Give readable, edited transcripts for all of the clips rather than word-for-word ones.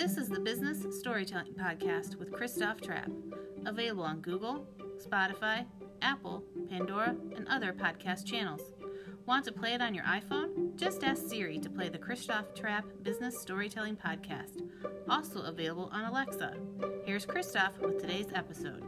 This is the Business Storytelling Podcast with Christoph Trapp, available on Google, Spotify, Apple, Pandora, and other podcast channels. Want to play it on your iPhone? Just ask Siri to play the Christoph Trapp Business Storytelling Podcast, also available on Alexa. Here's Christoph with today's episode.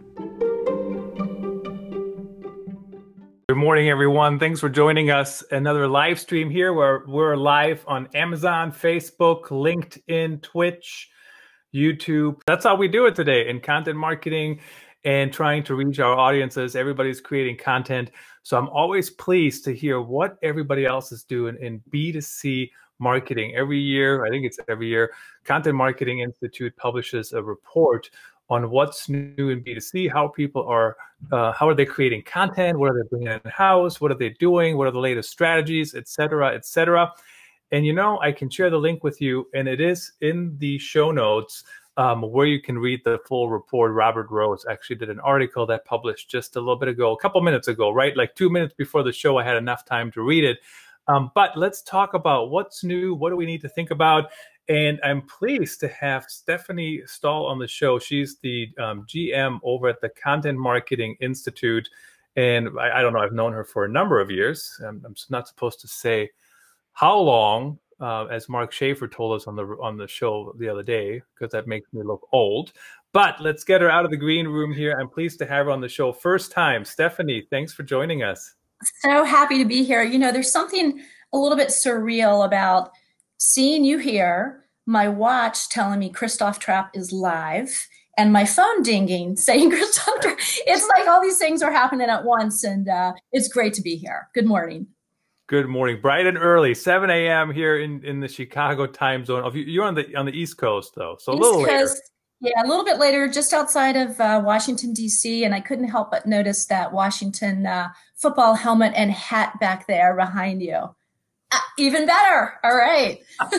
Good morning, everyone. Thanks for joining us. Another live stream here where we're live on Amazon, Facebook, LinkedIn, Twitch, YouTube. That's how we do it today in content marketing and trying to reach our audiences. Everybody's creating content. So I'm always pleased to hear what everybody else is doing in B2C marketing. Every year, I think it's every year, Content Marketing Institute publishes a report on what's new in B2C, how people are, how are they creating content, what are they bringing in-house, what are they doing, what are the latest strategies, et cetera, et cetera. And you know, I can share the link with you, and it is in the show notes where you can read the full report. Robert Rose actually did an article that published just a little bit ago, a couple minutes ago, right? Like 2 minutes before the show, I had enough time to read it. But let's talk about what's new, what do we need to think about? And I'm pleased to have Stephanie Stahl on the show. She's the GM over at the Content Marketing Institute. And I don't know, I've known her for a number of years. I'm not supposed to say how long, as Mark Schaefer told us on the show the other day, because that makes me look old. But let's get her out of the green room here. I'm pleased to have her on the show. First time. Stephanie, thanks for joining us. So happy to be here. You know, there's something a little bit surreal about seeing you here, my watch telling me Christoph Trapp is live, and my phone dinging saying Christoph Trapp. It's like all these things are happening at once, and it's great to be here. Good morning. Good morning. Bright and early, 7 a.m. here in the Chicago time zone. You're on the East Coast, though, so a little later. Yeah, a little bit later, just outside of Washington, D.C., and I couldn't help but notice that Washington football helmet and hat back there behind you. Even better. All right.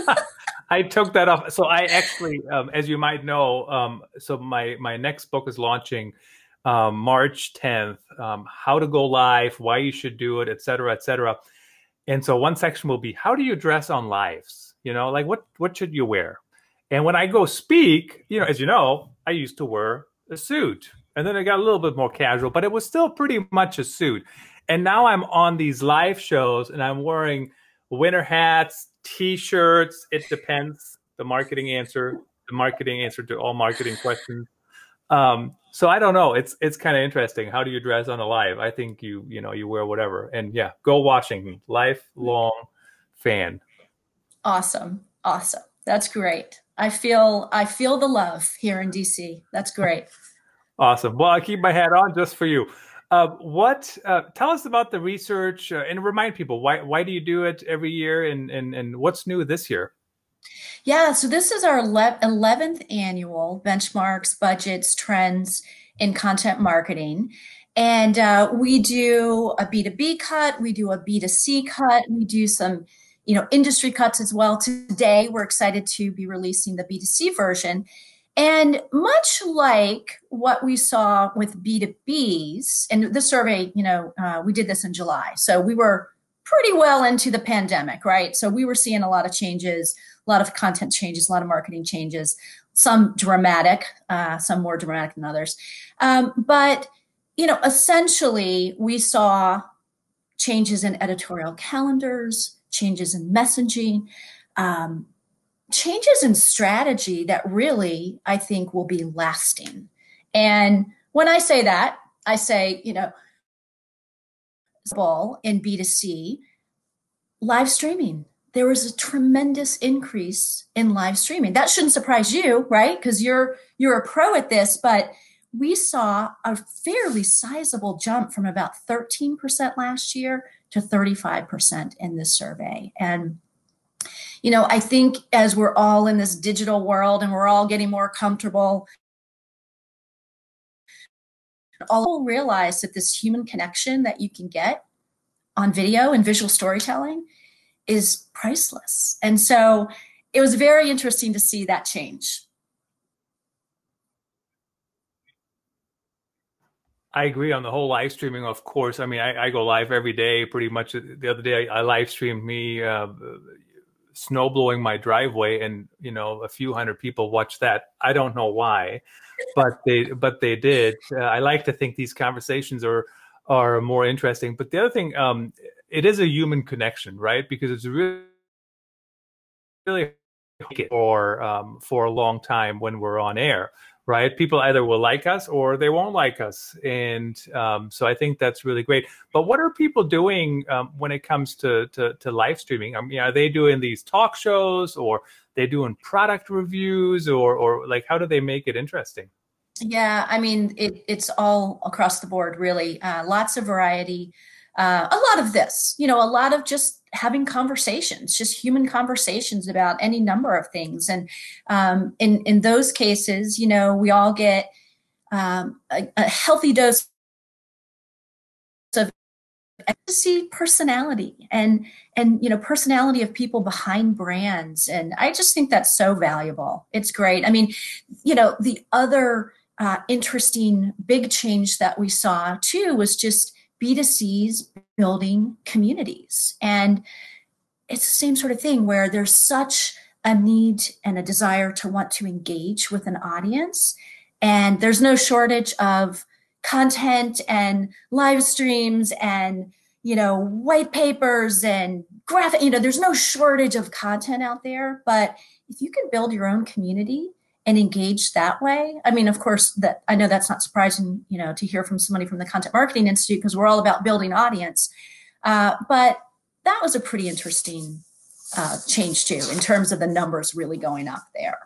I took that off. So I actually, as you might know, so my next book is launching March 10th, how to go live, why you should do it, et cetera, et cetera. And so one section will be, how do you dress on lives? You know, like what should you wear? And when I go speak, you know, as you know, I used to wear a suit, and then I got a little bit more casual, but it was still pretty much a suit. And now I'm on these live shows and I'm wearing winter hats, T-shirts. It depends. The marketing answer to all marketing questions. So I don't know. It's kind of interesting. How do you dress on a live? I think you wear whatever. And yeah, go Washington. Lifelong fan. Awesome. That's great. I feel the love here in DC. That's great. Awesome. Well, I keep my hat on just for you. Tell us about the research and remind people why do you do it every year and what's new this year? Yeah, so this is our 11th annual Benchmarks, Budgets, Trends in Content Marketing. And we do a B2B cut, we do a B2C cut, we do some industry cuts as well. Today, we're excited to be releasing the B2C version. And much like what we saw with B2Bs, and this survey, we did this in July. So we were pretty well into the pandemic, right? So we were seeing a lot of changes, a lot of content changes, a lot of marketing changes, some dramatic, some more dramatic than others. But essentially, we saw changes in editorial calendars, changes in messaging, changes in strategy that really, I think, will be lasting. And when I say that, I say, in B2C, live streaming. There was a tremendous increase in live streaming. That shouldn't surprise you, right? Because you're a pro at this, but we saw a fairly sizable jump from about 13% last year to 35% in this survey. And I think as we're all in this digital world and we're all getting more comfortable, all realize that this human connection that you can get on video and visual storytelling is priceless. And so it was very interesting to see that change. I agree on the whole live streaming, of course. I mean, I go live every day pretty much. The other day I live streamed me snow blowing my driveway, and a few hundred people watched that. I don't know why, but they did. I like to think these conversations are more interesting. But the other thing, it is a human connection, right? Because it's really for a long time when we're on air, right? People either will like us or they won't like us. And so I think that's really great. But what are people doing when it comes to live streaming? I mean, are they doing these talk shows, or they doing product reviews, or like, how do they make it interesting? Yeah, I mean, it's all across the board, really. Lots of variety. A lot of this, a lot of just having conversations, just human conversations about any number of things. And in those cases, we all get a healthy dose of see personality and personality of people behind brands. And I just think that's so valuable. It's great. I mean, the other interesting big change that we saw too was just B2Cs building communities. And it's the same sort of thing where there's such a need and a desire to want to engage with an audience. And there's no shortage of content and live streams and, white papers and graphic, there's no shortage of content out there. But if you can build your own community and engage that way. I mean, of course, that I know that's not surprising, to hear from somebody from the Content Marketing Institute, because we're all about building audience. But that was a pretty interesting change too, in terms of the numbers really going up there.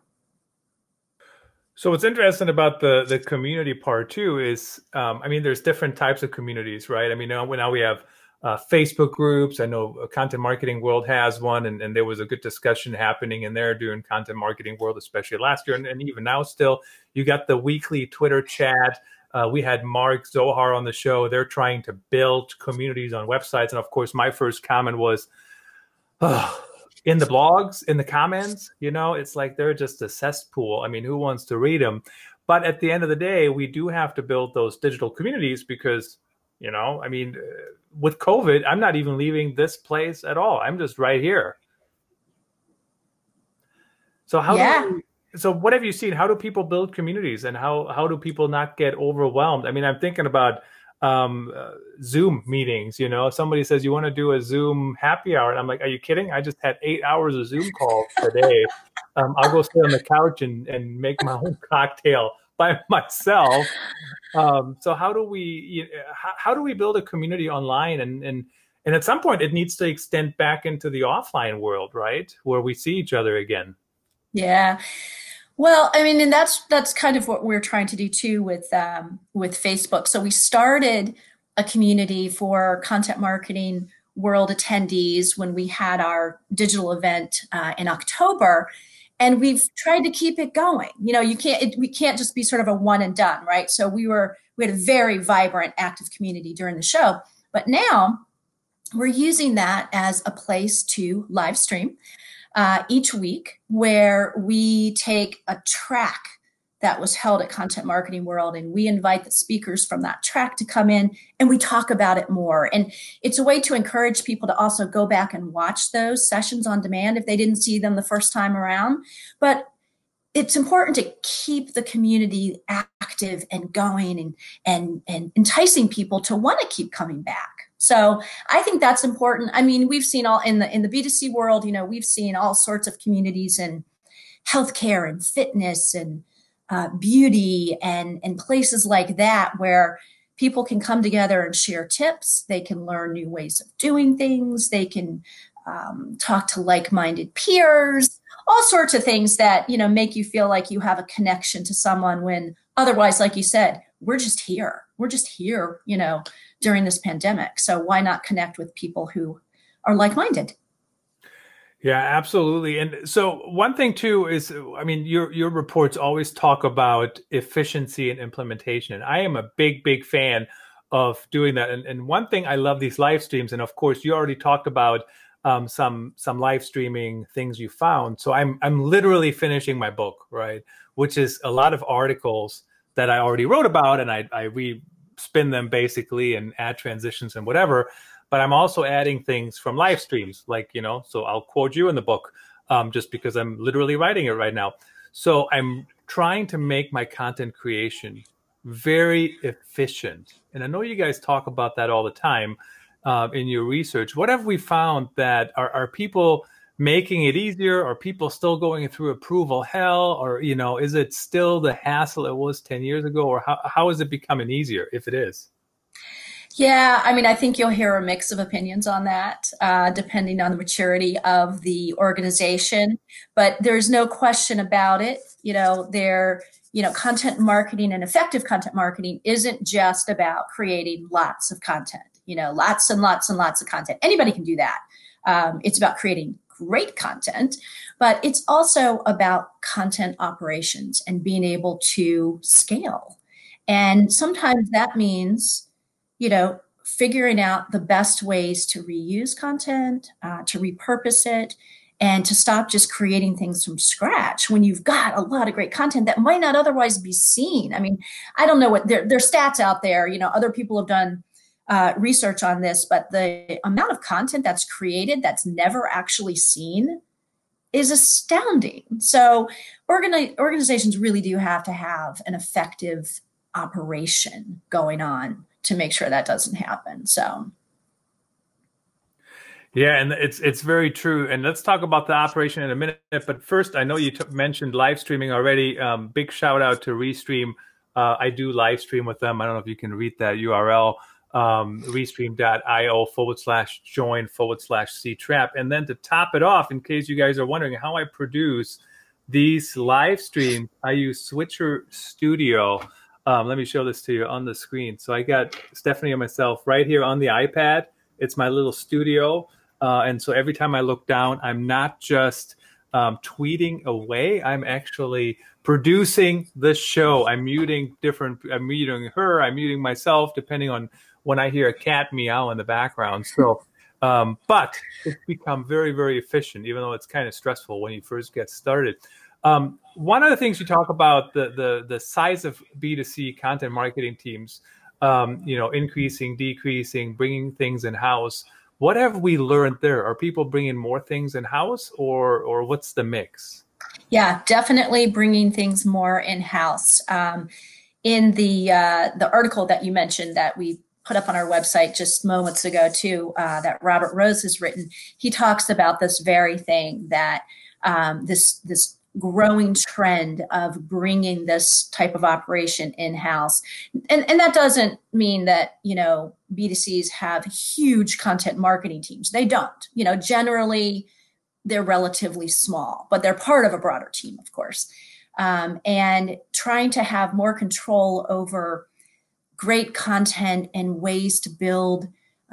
So what's interesting about the community part too is, there's different types of communities, right? I mean, now we have Facebook groups. I know Content Marketing World has one, and there was a good discussion happening in there during Content Marketing World, especially last year, and even now still. You got the weekly Twitter chat. We had Mark Zohar on the show. They're trying to build communities on websites. And of course, my first comment was, in the blogs, in the comments, it's like they're just a cesspool. I mean, who wants to read them? But at the end of the day, we do have to build those digital communities because, with COVID, I'm not even leaving this place at all. I'm just right here. So so what have you seen? How do people build communities, and how do people not get overwhelmed? I mean, I'm thinking about Zoom meetings. Somebody says, you want to do a Zoom happy hour, and I'm like, are you kidding? I just had 8 hours of Zoom calls today. I'll go sit on the couch and make my own cocktail by myself. So how do we build a community online, and at some point it needs to extend back into the offline world, right, where we see each other again? Yeah. Well, I mean, and that's kind of what we're trying to do too with Facebook. So we started a community for Content Marketing World attendees when we had our digital event in October, and we've tried to keep it going. We can't just be sort of a one and done, right? So we had a very vibrant, active community during the show, but now we're using that as a place to live stream each week, where we take a track that was held at Content Marketing World, and we invite the speakers from that track to come in, and we talk about it more. And it's a way to encourage people to also go back and watch those sessions on demand if they didn't see them the first time around. But it's important to keep the community active and going and enticing people to want to keep coming back. So I think that's important. I mean, we've seen all in the B2C world, we've seen all sorts of communities in healthcare and fitness and beauty and places like that, where people can come together and share tips. They can learn new ways of doing things. They can talk to like-minded peers, all sorts of things that, make you feel like you have a connection to someone, when otherwise, like you said, we're just here. We're just here, during this pandemic. So why not connect with people who are like-minded? Yeah, absolutely. And so one thing too is, your reports always talk about efficiency and implementation. And I am a big fan of doing that. And one thing, I love these live streams. And of course, you already talked about some live streaming things you found. So I'm literally finishing my book, right? Which is a lot of articles that I already wrote about, and I spin them basically and add transitions and whatever. but I'm also adding things from live streams, like, you know, so I'll quote you in the book, just because I'm literally writing it right now. So I'm trying to make my content creation very efficient. And I know you guys talk about that all the time in your research. What have we found that are people making it easier? Are people still going through approval hell? Or, you know, is it still the hassle it was 10 years ago? Or how is it becoming easier, if it is? Yeah, I mean, I think you'll hear a mix of opinions on that, depending on the maturity of the organization. But there's no question about it. Content marketing and effective content marketing isn't just about creating lots of content, lots and lots and lots of content. Anybody can do that. It's about creating great content, but it's also about content operations and being able to scale. And sometimes that means figuring out the best ways to reuse content, to repurpose it, and to stop just creating things from scratch when you've got a lot of great content that might not otherwise be seen. I mean, I don't know what there's stats out there. Other people have done research on this, but the amount of content that's created that's never actually seen is astounding. So organizations really do have to have an effective operation going on to make sure that doesn't happen. So, yeah, and it's very true. And let's talk about the operation in a minute. But first, I know you mentioned live streaming already. Big shout out to Restream. I do live stream with them. I don't know if you can read that URL, restream.io/join/ctrap. And then to top it off, in case you guys are wondering how I produce these live streams, I use Switcher Studio. Let me show this to you on the screen. So I got Stephanie and myself right here on the iPad. It's my little studio. And so every time I look down, I'm not just tweeting away. I'm actually producing the show. I'm muting her. I'm muting myself, depending on when I hear a cat meow in the background. So, but it's become very, very efficient, even though it's kind of stressful when you first get started. One of the things you talk about, the size of B2C content marketing teams, increasing, decreasing, bringing things in-house. What have we learned there? Are people bringing more things in-house, or what's the mix? Yeah, definitely bringing things more in-house. In the article that you mentioned that we put up on our website just moments ago too, that Robert Rose has written, he talks about this very thing, that this growing trend of bringing this type of operation in-house. And that doesn't mean that, B2Cs have huge content marketing teams. They don't. Generally, they're relatively small, but they're part of a broader team, of course. And trying to have more control over great content and ways to build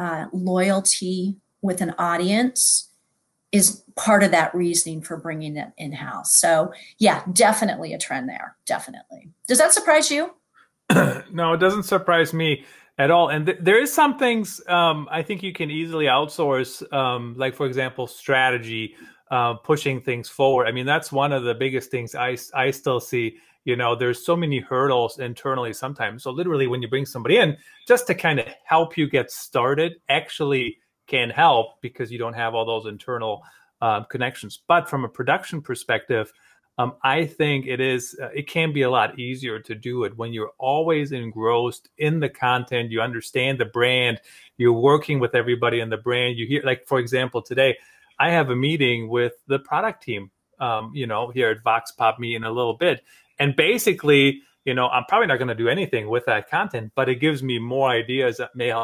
loyalty with an audience is part of that reasoning for bringing it in-house. So yeah, definitely a trend there. Definitely. Does that surprise you? No, it doesn't surprise me at all. And there is some things I think you can easily outsource, like, for example, strategy, pushing things forward. I mean, that's one of the biggest things I still see. There's so many hurdles internally sometimes. So literally when you bring somebody in just to kind of help you get started, actually can help, because you don't have all those internal connections. But from a production perspective, I think it can be a lot easier to do it when you're always engrossed in the content. You understand the brand. You're working with everybody in the brand. You hear, like, for example, today I have a meeting with the product team, here at Vox Pop Me in a little bit. And basically, I'm probably not going to do anything with that content, but it gives me more ideas that may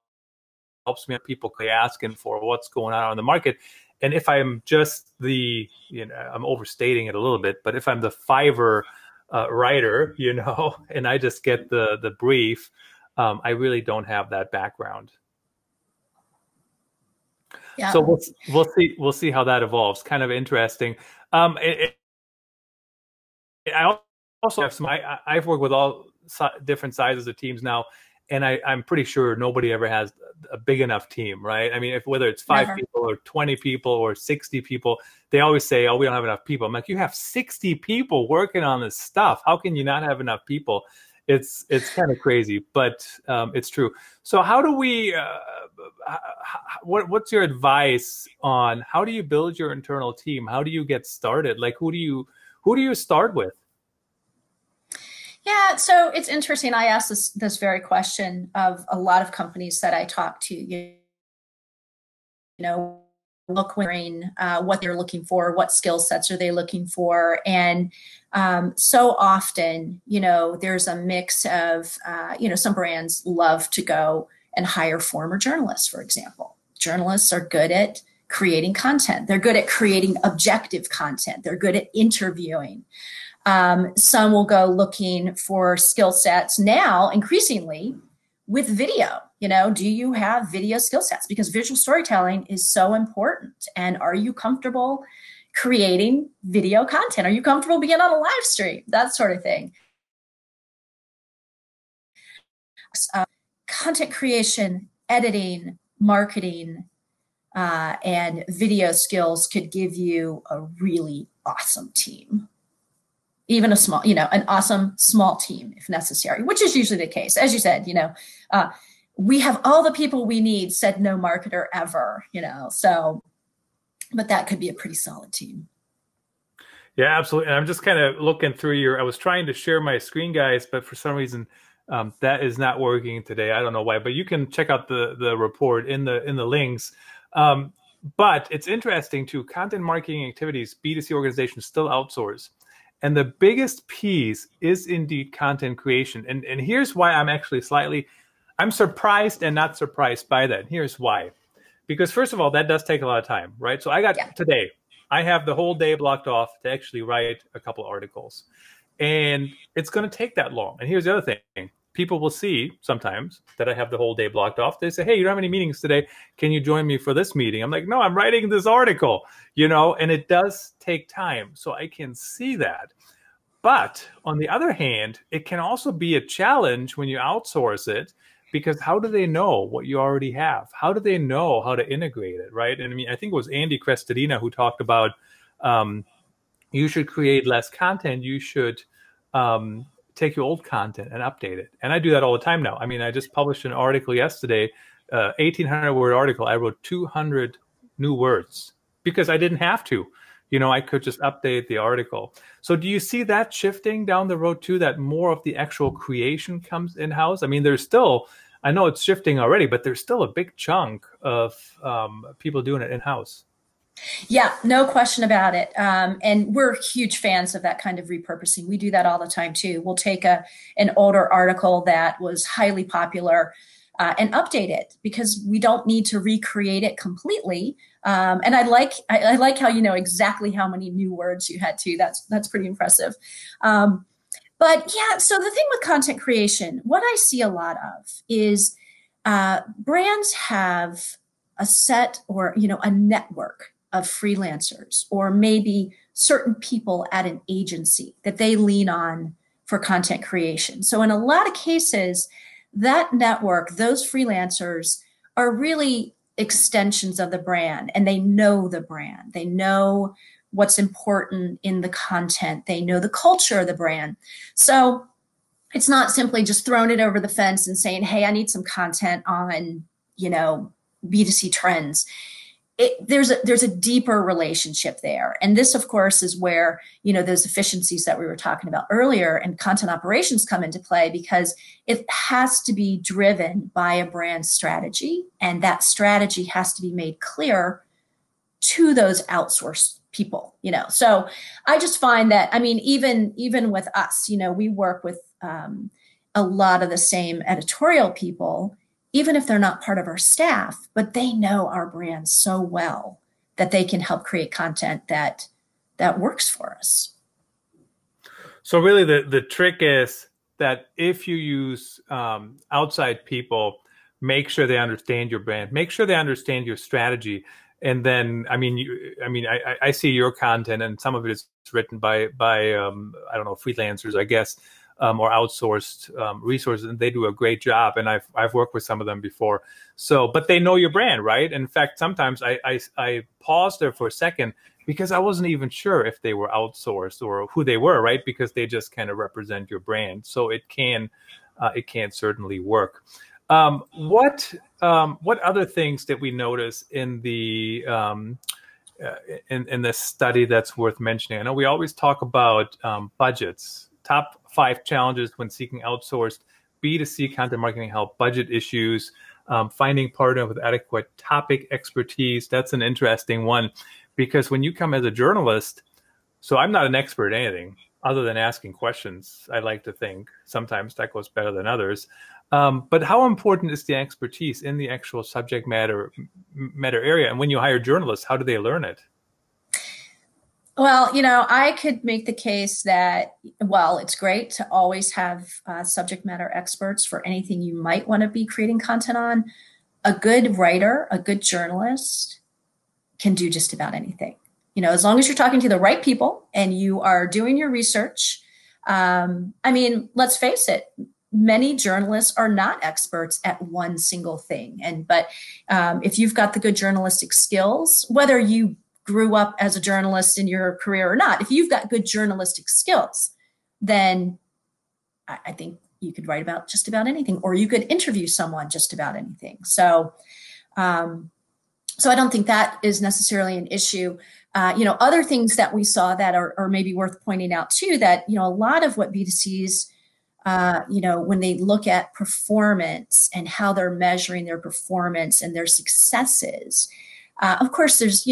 helps me, people asking for what's going on in the market. And if I'm just I'm overstating it a little bit, but if I'm the Fiverr writer, and I just get the brief, I really don't have that background. Yeah. So we'll see how that evolves. Kind of interesting. I also have I've worked with all different sizes of teams now, and I'm pretty sure nobody ever has a big enough team, right? I mean, whether it's 5 people or 20 people or 60 people, they always say, "Oh, we don't have enough people." I'm like, you have 60 people working on this stuff. How can you not have enough people? It's kind of crazy, but it's true. So how do we what's your advice on how do you build your internal team? How do you get started? Like, who do you start with? Yeah, so it's interesting. I asked this very question of a lot of companies that I talk to. You know, looking what they're looking for, what skill sets are they looking for, and so often, there's a mix of, some brands love to go and hire former journalists, for example. Journalists are good at creating content. They're good at creating objective content. They're good at interviewing. Some will go looking for skill sets now, increasingly, with video. Do you have video skill sets? Because visual storytelling is so important. And are you comfortable creating video content? Are you comfortable being on a live stream? That sort of thing. Content creation, editing, marketing, and video skills could give you a really awesome team. Even a small, an awesome small team if necessary, which is usually the case. As you said, we have all the people we need, said no marketer ever, but that could be a pretty solid team. Yeah, absolutely. And I'm just kind of looking through I was trying to share my screen, guys, but for some reason that is not working today. I don't know why, but you can check out the report in the links. But it's interesting too, content marketing activities, B2C organizations still outsource. And the biggest piece is indeed content creation. And here's why I'm surprised and not surprised by that. Here's why. Because first of all, that does take a lot of time, right? So today, I have the whole day blocked off to actually write a couple articles. And it's going to take that long. And here's the other thing. People will see sometimes that I have the whole day blocked off. They say, hey, you don't have any meetings today. Can you join me for this meeting? I'm like, no, I'm writing this article, and it does take time. So I can see that. But on the other hand, it can also be a challenge when you outsource it, because how do they know what you already have? How do they know how to integrate it, right? And I think it was Andy Crestodina who talked about you should create less content. You should take your old content and update it. And I do that all the time now. I just published an article yesterday, 1,800-word article. I wrote 200 new words because I didn't have to. I could just update the article. So do you see that shifting down the road too, that more of the actual creation comes in-house? There's still, I know it's shifting already, but there's still a big chunk of people doing it in-house. Yeah, no question about it. And we're huge fans of that kind of repurposing. We do that all the time too. We'll take an older article that was highly popular and update it, because we don't need to recreate it completely. And I like how you know exactly how many new words you had too. That's pretty impressive. But yeah, so the thing with content creation, what I see a lot of is brands have a set or a network of freelancers, or maybe certain people at an agency that they lean on for content creation. So in a lot of cases, that network, those freelancers are really extensions of the brand, and they know the brand. They know what's important in the content. They know the culture of the brand. So it's not simply just throwing it over the fence and saying, hey, I need some content on, B2C trends. There's a deeper relationship there. And this, of course, is where, those efficiencies that we were talking about earlier and content operations come into play, because it has to be driven by a brand strategy. And that strategy has to be made clear to those outsourced people, So I just find that, even with us, we work with a lot of the same editorial people, even if they're not part of our staff, but they know our brand so well that they can help create content that works for us. So really the trick is that if you use outside people, make sure they understand your brand, make sure they understand your strategy. And then, I see your content, and some of it is written by I don't know, freelancers, I guess, or outsourced resources, and they do a great job. And I've worked with some of them before. So, but they know your brand, right? In fact, sometimes I paused there for a second because I wasn't even sure if they were outsourced or who they were, right? Because they just kind of represent your brand. So it can certainly work. What other things did we notice in the in this study that's worth mentioning? I know we always talk about budgets. Top 5 challenges when seeking outsourced B2C content marketing help: budget issues, finding partner with adequate topic expertise. That's an interesting one, because when you come as a journalist, so I'm not an expert at anything other than asking questions. I like to think sometimes that goes better than others. But how important is the expertise in the actual subject matter area? And when you hire journalists, how do they learn it? Well, I could make the case that, well, it's great to always have subject matter experts for anything you might want to be creating content on. A good writer, a good journalist can do just about anything. As long as you're talking to the right people and you are doing your research. Let's face it, many journalists are not experts at one single thing. But if you've got the good journalistic skills, whether you grew up as a journalist in your career or not, if you've got good journalistic skills, then I think you could write about just about anything, or you could interview someone just about anything. So I don't think that is necessarily an issue. Other things that we saw that are maybe worth pointing out too, that, a lot of what B2Cs, when they look at performance and how they're measuring their performance and their successes, of course, there's,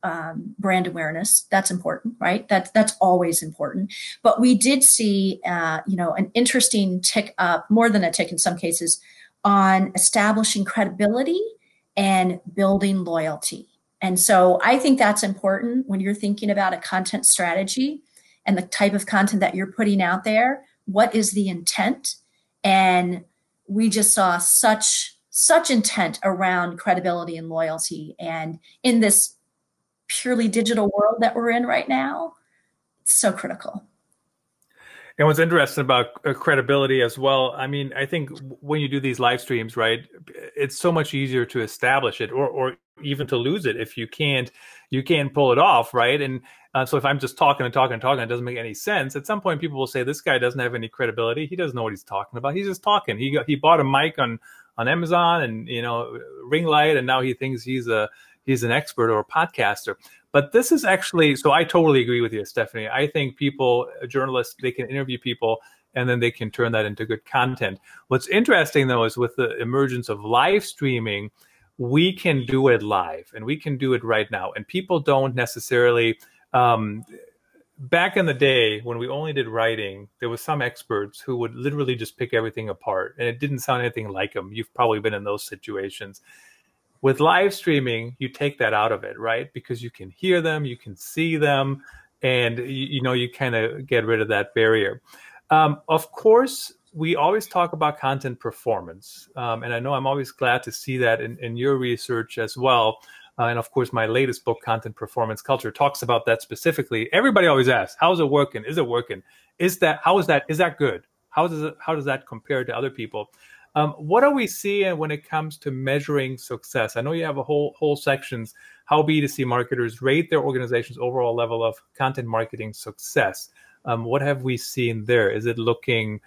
brand awareness. That's important, right? That's always important. But we did see, an interesting tick up, more than a tick in some cases, on establishing credibility and building loyalty. And so I think that's important when you're thinking about a content strategy and the type of content that you're putting out there. What is the intent? And we just saw such intent around credibility and loyalty. And in this purely digital world that we're in right now, it's so critical. And what's interesting about credibility as well, I think when you do these live streams, right, it's so much easier to establish it or even to lose it if you can't pull it off, right? And so if I'm just talking, it doesn't make any sense. At some point, people will say, this guy doesn't have any credibility. He doesn't know what he's talking about. He's just talking. He bought a mic on Amazon and, ring light, and now he thinks he's an expert or a podcaster. But this is actually, so I totally agree with you, Stephanie. I think journalists, they can interview people and then they can turn that into good content. What's interesting, though, is with the emergence of live streaming, we can do it live and we can do it right now. And people don't necessarily, back in the day when we only did writing, there was some experts who would literally just pick everything apart and it didn't sound anything like them. You've probably been in those situations. With live streaming, you take that out of it, right? Because you can hear them, you can see them, and you kind of get rid of that barrier. Of course, we always talk about content performance. And I know I'm always glad to see that in your research as well. And of course, my latest book, Content Performance Culture, talks about that specifically. Everybody always asks, how's it working? Is it working? Is that good? How does that compare to other people? What are we seeing when it comes to measuring success? I know you have a whole sections, how B2C marketers rate their organization's overall level of content marketing success. What have we seen there? Is it looking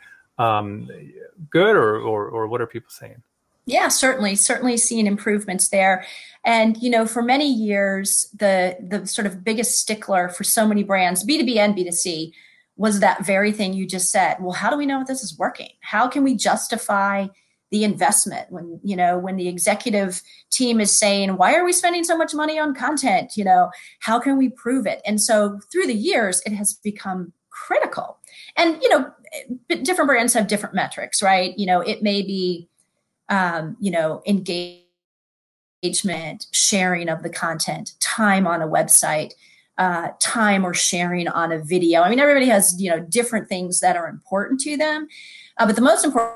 good or what are people saying? Yeah, certainly seeing improvements there. And, for many years, the sort of biggest stickler for so many brands, B2B and B2C, was that very thing you just said. Well, how do we know if this is working? How can we justify the investment when the executive team is saying, why are we spending so much money on content? How can we prove it? And so through the years, it has become critical. And, different brands have different metrics, right? It may be, engagement, sharing of the content, time on a website, time or sharing on a video. Everybody has, different things that are important to them. But the most important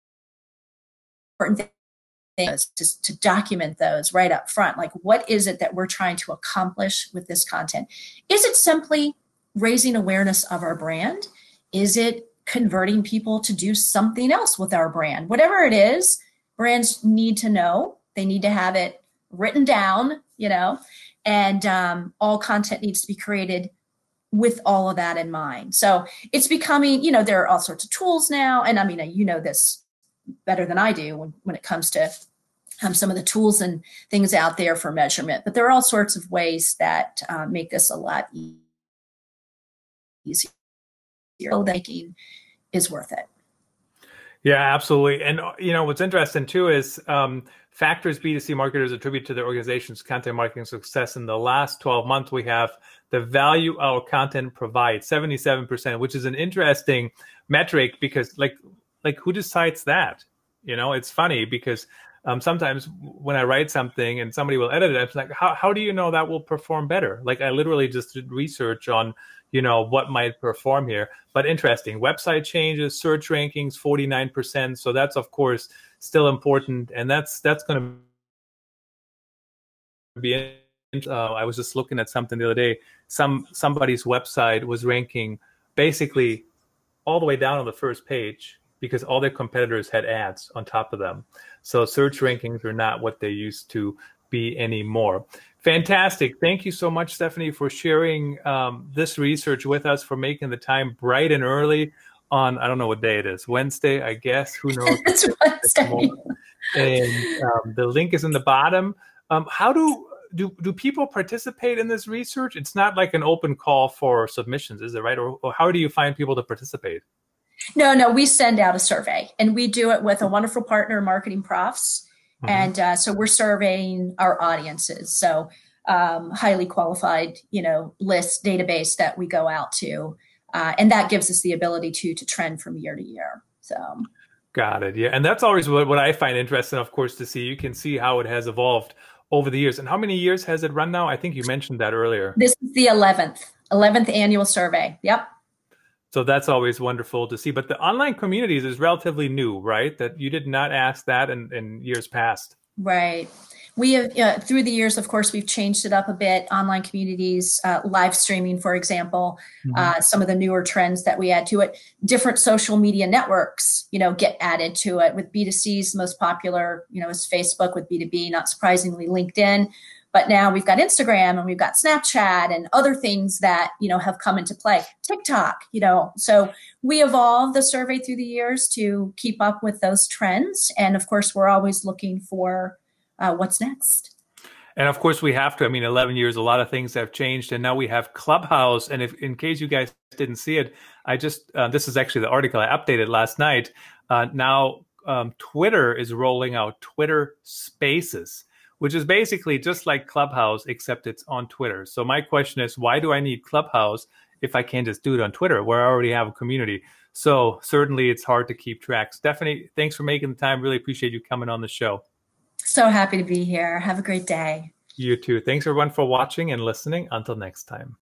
thing is to document those right up front. Like, what is it that we're trying to accomplish with this content? Is it simply raising awareness of our brand? Is it converting people to do something else with our brand? Whatever it is, brands need to know. They need to have it written down, and all content needs to be created with all of that in mind. So it's becoming, there are all sorts of tools now. And this better than I do when it comes to some of the tools and things out there for measurement. But there are all sorts of ways that make this a lot easier. Making is worth it. Yeah, absolutely. And what's interesting too is factors B2C marketers attribute to their organization's content marketing success. In the last 12 months, we have the value our content provides, 77%, which is an interesting metric because like who decides that? It's funny because sometimes when I write something and somebody will edit it, it's like, how do you know that will perform better? Like I literally just did research on, what might perform here. But interesting, website changes, search rankings, 49%. So that's, of course, still important. And that's going to be, I was just looking at something the other day. Somebody's website was ranking basically all the way down on the first page because all their competitors had ads on top of them. So search rankings are not what they used to be anymore. Fantastic. Thank you so much, Stephanie, for sharing this research with us, for making the time bright and early on, I don't know what day it is, Wednesday, I guess, who knows? It's Wednesday. And the link is in the bottom. How do people participate in this research? It's not like an open call for submissions, is it right? Or how do you find people to participate? No, we send out a survey, and we do it with a wonderful partner, Marketing Profs. Mm-hmm. And so we're surveying our audiences. So highly qualified, list database that we go out to. And that gives us the ability to trend from year to year. So. Got it. Yeah. And that's always what I find interesting, of course, to see. You can see how it has evolved over the years. And how many years has it run now? I think you mentioned that earlier. This is the 11th annual survey. Yep. So that's always wonderful to see. But the online communities is relatively new, right? That you did not ask that in years past. Right. We have, through the years, of course, we've changed it up a bit. Online communities, live streaming, for example, some of the newer trends that we add to it. Different social media networks, get added to it. With B2Cs, the most popular, is Facebook. With B2B, not surprisingly, LinkedIn. But now we've got Instagram and we've got Snapchat and other things that, have come into play. TikTok, So we evolved the survey through the years to keep up with those trends. And of course, we're always looking for what's next. And of course, we have to. 11 years, a lot of things have changed. And now we have Clubhouse. And if, in case you guys didn't see it, I just, this is actually the article I updated last night. Now, Twitter is rolling out Twitter Spaces, which is basically just like Clubhouse, except it's on Twitter. So my question is, why do I need Clubhouse if I can't just do it on Twitter, where I already have a community? So certainly it's hard to keep track. Stephanie, thanks for making the time. Really appreciate you coming on the show. So happy to be here. Have a great day. You too. Thanks everyone for watching and listening. Until next time.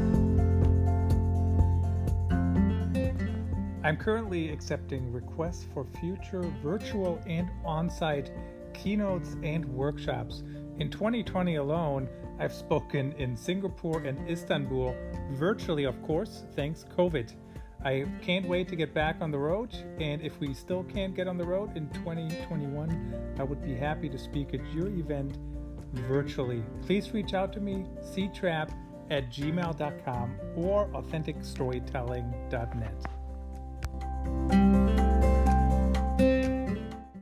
I'm currently accepting requests for future virtual and on-site keynotes and workshops. In 2020 alone, I've spoken in Singapore and Istanbul, virtually, of course, thanks COVID. I can't wait to get back on the road, and if we still can't get on the road in 2021, I would be happy to speak at your event virtually. Please reach out to me, ctrap@gmail.com or authenticstorytelling.net.